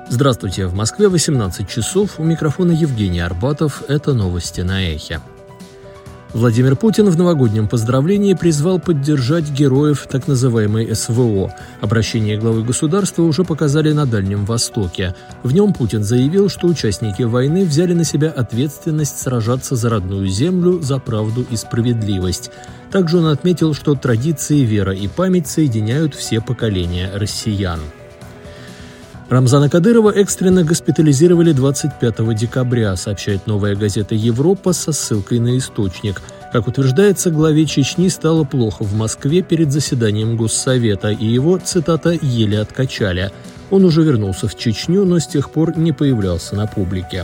Здравствуйте, в Москве 18 часов, у микрофона Евгений Арбатов, это новости на Эхе. Владимир Путин в новогоднем поздравлении призвал поддержать героев так называемой СВО. Обращение главы государства уже показали на Дальнем Востоке. В нем Путин заявил, что участники войны взяли на себя ответственность сражаться за родную землю, за правду и справедливость. Также он отметил, что традиции, вера и память соединяют все поколения россиян. Рамзана Кадырова экстренно госпитализировали 25 декабря, сообщает «Новая газета Европа» со ссылкой на источник. Как утверждается, главе Чечни стало плохо в Москве перед заседанием Госсовета, и его, цитата, «еле откачали». Он уже вернулся в Чечню, но с тех пор не появлялся на публике.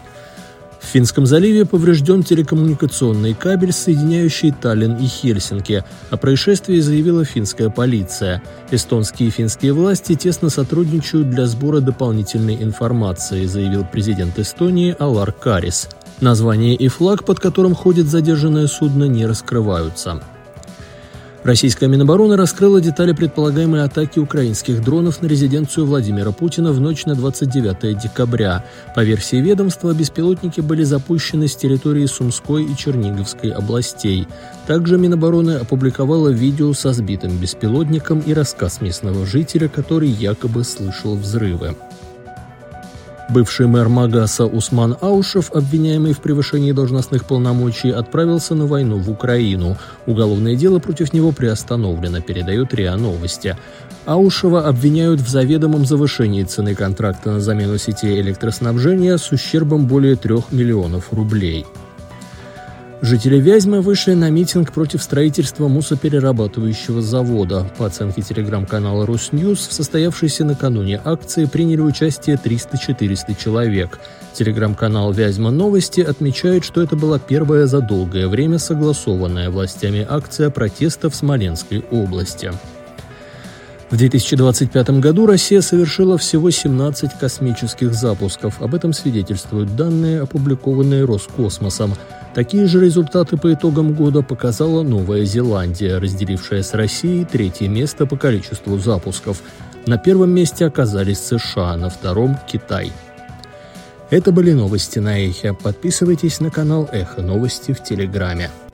В Финском заливе поврежден телекоммуникационный кабель, соединяющий Таллин и Хельсинки. О происшествии заявила финская полиция. Эстонские и финские власти тесно сотрудничают для сбора дополнительной информации, заявил президент Эстонии Алар Карис. Название и флаг, под которым ходит задержанное судно, не раскрываются. Российская Минобороны раскрыла детали предполагаемой атаки украинских дронов на резиденцию Владимира Путина в ночь на 29 декабря. По версии ведомства, беспилотники были запущены с территории Сумской и Черниговской областей. Также Минобороны опубликовала видео со сбитым беспилотником и рассказ местного жителя, который якобы слышал взрывы. Бывший мэр Магаса Усман Аушев, обвиняемый в превышении должностных полномочий, отправился на войну в Украину. Уголовное дело против него приостановлено, передает РИА Новости. Аушева обвиняют в заведомом завышении цены контракта на замену сетей электроснабжения с ущербом более 3 миллионов рублей. Жители Вязьмы вышли на митинг против строительства мусоперерабатывающего завода. По оценке телеграм-канала «Росньюз», в состоявшейся накануне акции приняли участие 300-400 человек. Телеграм-канал «Вязьма Новости» отмечает, что это была первая за долгое время согласованная властями акция протеста в Смоленской области. В 2025 году Россия совершила всего 17 космических запусков. Об этом свидетельствуют данные, опубликованные Роскосмосом. Такие же результаты по итогам года показала Новая Зеландия, разделившая с Россией третье место по количеству запусков. На первом месте оказались США, на втором – Китай. Это были новости на Эхе. Подписывайтесь на канал Эхо Новости в Телеграме.